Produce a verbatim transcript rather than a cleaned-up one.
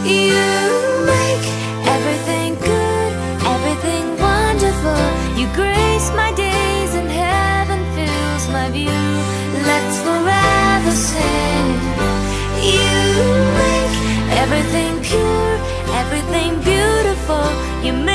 You make everything good, everything wonderful. You grace my days and heaven fills my view. Let's forever sing. You make everything pure, everything beautiful. You make